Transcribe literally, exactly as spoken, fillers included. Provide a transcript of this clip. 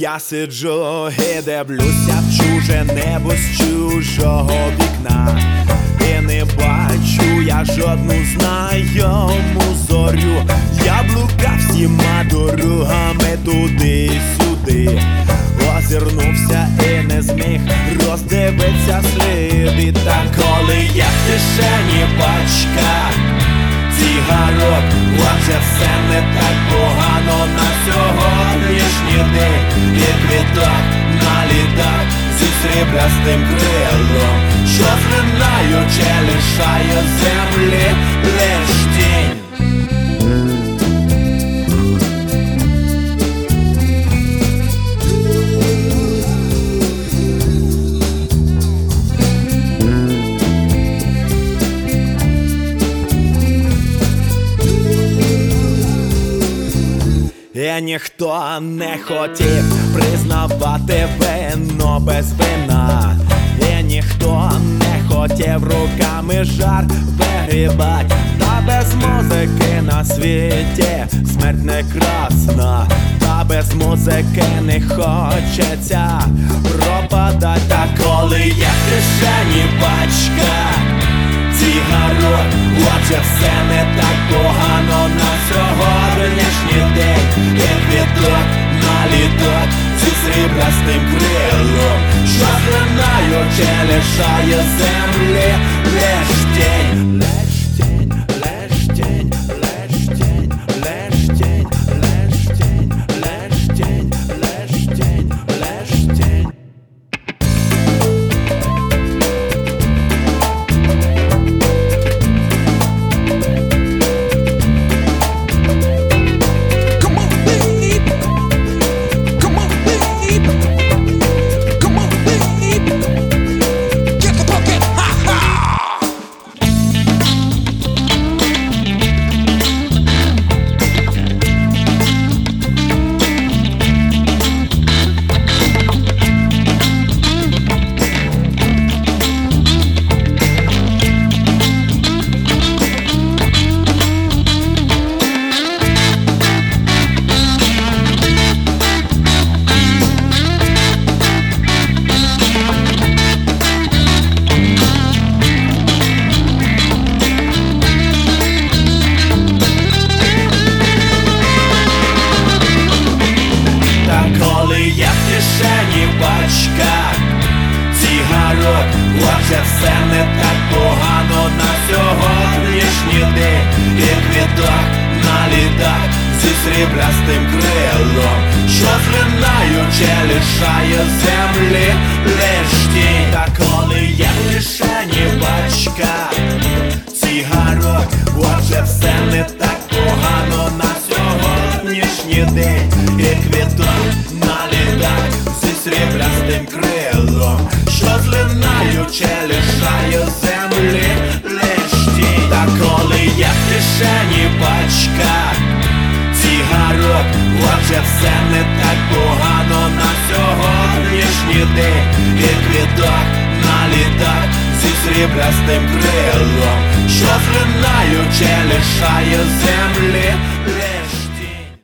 Я сиджу і дивлюся в чуже небо з чужого вікна, і не бачу я жодну знайому зорю. Я блукав всіма дорогами туди-сюди, озирнувся і не зміг роздивитися сліди. Та коли я в кишені пачка цигарок, отже все не так погано на сьогоднішній день. І квіток на літак зі сріблястим крилом, що злинаючи лишає землі лиш тінь. І ніхто не хотів признавати вино без вина, і ніхто не хотів руками жар вигрібать. Та без музики на світі смерть не красна, та без музики не хочеться пропадать. Та коли я в кишені пачка цигарок, отже все не так погано на сьогоднішній день. І квіток на літак зі сріблястим крилом, що злинаючи лишає землі лиш тінь. Лиш тінь, лиш тінь, лиш тінь, лиш тінь, лиш тінь, лиш тінь, лиш тінь, лиш тінь. Я в кишені пачка цигарок, отже все не так погано на сьогоднішній день. І квіток на літак зі сріблястим крилом, що злинаючи лишає землі лиш тінь. Та коли я в кишені пачка цигарок, отже все не так погано на сьогоднішній день. І квіток на літак зі сріблястим крилом, що злинаючи лишає землі лиш тінь. Та коли я в кишені пачка цигарок, отже все не так погано на сьогоднішній день. І квіток на літак зі сріблястим крилом, що злинаючи лишає землі